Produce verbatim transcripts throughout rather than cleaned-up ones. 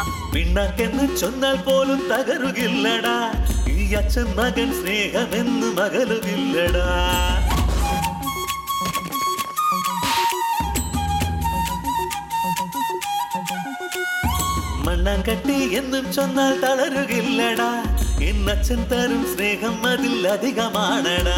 പിണ്ണാക്കെന്ന് ചൊന്നാൽ പോലും തകരുകില്ലടാ, ഈ അച്ഛൻ മകൻ സ്നേഹമെന്ന് മകലുകില്ലടാ. മണ്ണാങ്കട്ടി എന്നും ചൊന്നാൽ തളരുകില്ലടാ, എന്നച്ഛൻ തരും സ്നേഹം അതിൽ അധികമാണടാ.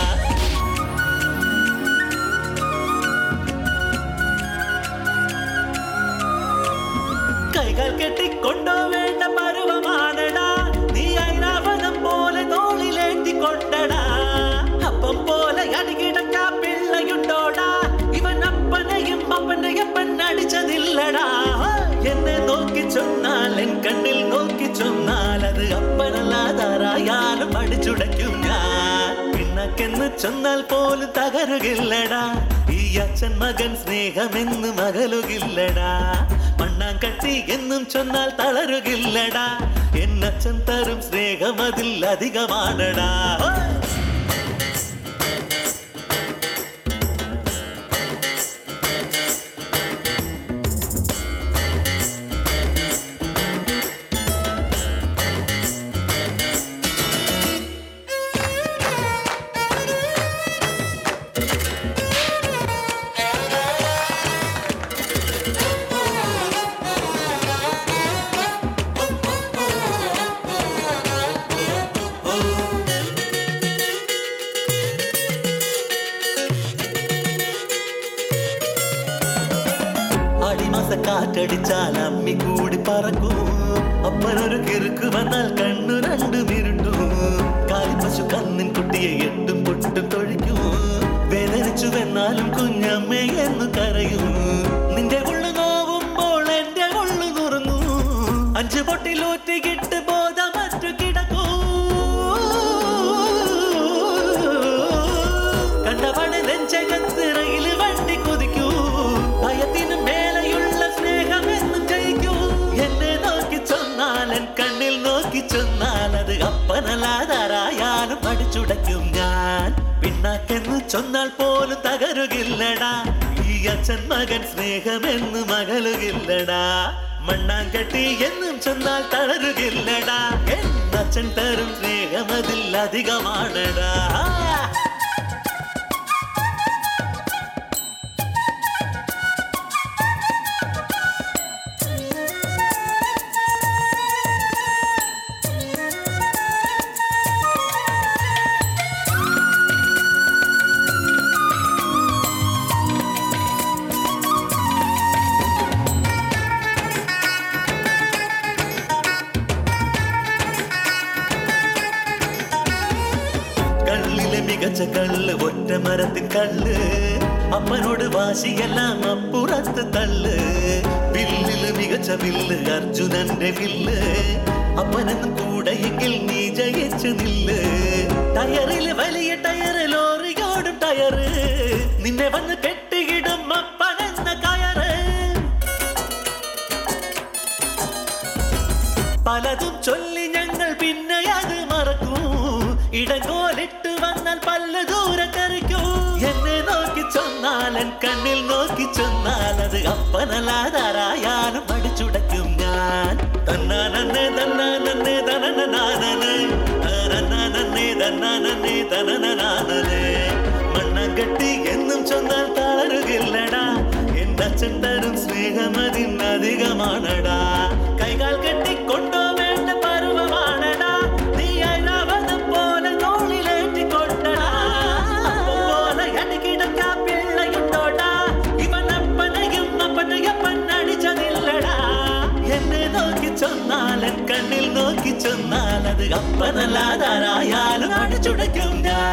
കൈകൾ കെട്ടിക്കൊണ്ടോ വേണ്ട പരുവമാണടാ, നീ ഐരാവതം പോലെ തോളിലേറ്റിക്കൊണ്ടടാ. അപ്പം പോലെ അടികിടക്കാ പിള്ളയുണ്ടോടാ, ഇവൻ അപ്പനെയും അപ്പനെയപ്പൻ അടിച്ചതില്ലടാ. എന്നെ നോക്കി ചൊന്നാൽ, എൻ കണ്ണിൽ നോക്കി ചൊന്നാൽ, അത് അപ്പനല്ലാതാരായാലും അടിച്ചുടയ്ക്കും ഞാൻ. പിണ്ണാക്കെന്ന് ചൊന്നാൽ പോലും തകരുകില്ലടാ, ഈ അച്ഛൻ മകൻ സ്നേഹമെന്ന് മകലുകില്ലടാ. മണ്ണാങ്കട്ടി എന്നും ചൊന്നാൽ തളരുകില്ലടാ, എന്നച്ഛൻ തരും സ്നേഹം അതിൽ അധികമാണടാ. അടിമാസ കാറ്റടിച്ചാൽ അമ്മി കൂടി പറക്കും, അപ്പനൊരു കിറുക്ക് വന്നാൽ കണ്ണു രണ്ടും ഇരുട്ടും. കാലിപ്പശു കന്നിൻ കുട്ടിയെ എട്ടും പൊട്ടും തൊഴിക്കും, വേദനിച്ചു വെന്നാലും കുഞ്ഞമ്മേ എന്ന് കരയും. നിന്റെ ഉള്ളു നോവുമ്പോൾ എന്റെ ഉള്ളു നുറുങ്ങൂ, അഞ്ചു പൊട്ടിലൂറ്റിക്കിട്ട് ബോധമറ്റു കിടക്കൂ. കണ്ടവണ് നെഞ്ചകത്തിറയിൽ വണ്ടി കുതിക്കൂ, ഭയത്തിനും മേലെയുള്ള സ്നേഹമെന്നും ജയിക്കൂ. എന്നെ നോക്കി ചൊന്നാൽ, എൻ കണ്ണിൽ നോക്കി ചൊന്നാൽ, അത് അപ്പനല്ലാതാരായാലും അടിച്ചുടയ്ക്കും ഞാൻ. പിണ്ണാക്കെന്ന് ചൊന്നാൽ പോലും തകരുകില്ലടാ, ഈ അച്ഛൻ മകൻ സ്നേഹമെന്ന് മകലുകില്ലടാ. മണ്ണാങ്കട്ടി എന്നും ചൊന്നാൽ തളരുകില്ലടാ, എന്നച്ഛൻ തരും സ്നേഹം അതിൽ അധികമാണടാ. കള്ളിലെ മികച്ച കള്ള്, ഒറ്റ മരത്തിൻ കള്ള്, അപ്പനോട് വാശിയെല്ലാം അപ്പുറത്ത് തള്ള്. വില്ലില് മികച്ച വില്ല്, അർജുനന്റെ വില്ല്, അപ്പനെന്നും കൂടെയെങ്കിൽ നീ ജയിച്ചു നില്ല്. ടയറില് വലിയ ടയറ്, ലോറിയോടും ടയറ്, നിന്നെ വന്ന് കെട്ടിയിടും അപ്പനെന്ന കയറ്. പലതും ചൊല്ലി ഞങ്ങൾ പിന്നെ അത് മറക്കൂ, ഇടങ്കോലിട്ട് വന്നാൽ പല്ല് ദൂരെ തെറിക്കൂ. എന്നെ നോക്കി ചൊന്നാൽ, എൻ കണ്ണിൽ നോക്കി ചൊന്നാൽ, അത് അപ്പനല്ലാതാരായാലും അടിച്ചുടയ്ക്കും ഞാൻ. തന്നാനന്നെ തന്നാനന്നെ തനനനാനനെ, തനനനന്നെ തന്നാനന്നെ തനനനാനനെ. മണ്ണാങ്കട്ടി എന്നും ചൊന്നാൽ തളരുകില്ലടാ, എന്നച്ഛൻ തരും സ്നേഹം അതിനധികമാണടാ. കൈകാൽ കെട്ടിക്കൊണ്ടോ വേണ്ട പരുവമാണടാ, നീ ഐരാവതം പോലെ തോളിലേറ്റിക്കൊണ്ടടാ. പോലെ അടികിടക്കാ പിള്ളയുണ്ടോടാ, ഇവൻ അപ്പനെയും അപ്പനെയപ്പൻ അടിച്ചതില്ലടാ. എന്നെ നോക്കി ചൊന്നാൽ, എൻ കണ്ണിൽ നോക്കി ചൊന്നാൽ, അത് അപ്പനല്ലാതാരായാലും അടിച്ചുടയ്ക്കും ഞാൻ.